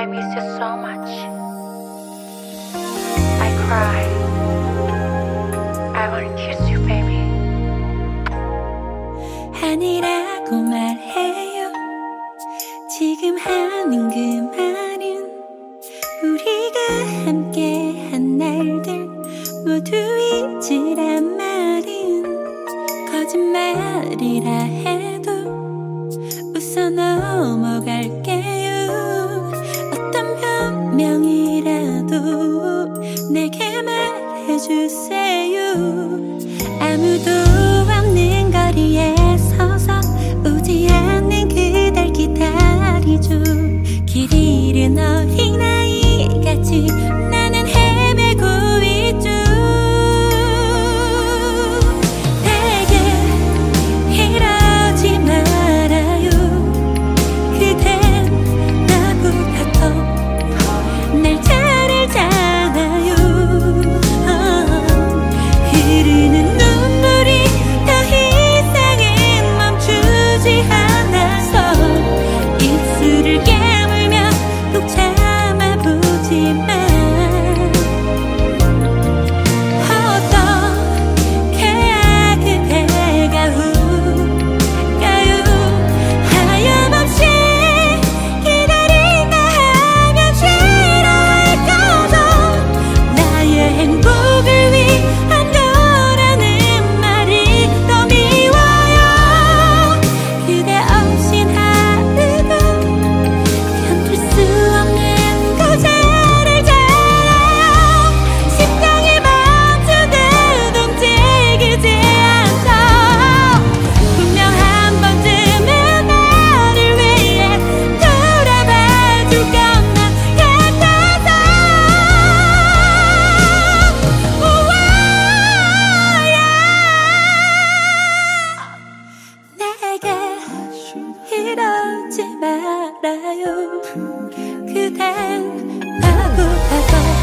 I miss you so much. I cry. I wanna kiss you, baby. 아니라고 말해요. 지금 하는 그 말은 우리가 함께한 날들 모두 잊으란 말은 거짓말이라 해도 웃어 넘어갈게요. 어떤 변명이라도 내게 말해주세요. 아무도 없는 거리에 서서 오지 않는 그댈 기다리죠. 길 잃은 어린아이같이 나는 헤매고 있죠. 내게 이러지 말아요. 그댄 나보다 더 날 잘 알잖아요. 흐르는 눈물이 더 이상은 멈추지 않아서 입술을 깨물며 꼭 참아보지만 어떻게 해야 그대가 울까요? 하염없이 기다린다 하면 싫어할 거죠. 나의 행복을 위한 거라는 말이 더 미워요. 그대 없인 하루도 견딜 수 없는 거절을 잘해요. 심장이 멈추듯 움직이지 않죠. 분명 한 번쯤은 나를 위해 돌아봐 줄 것만 같아서 내게 이러지 말아요. 그댄 나보다 더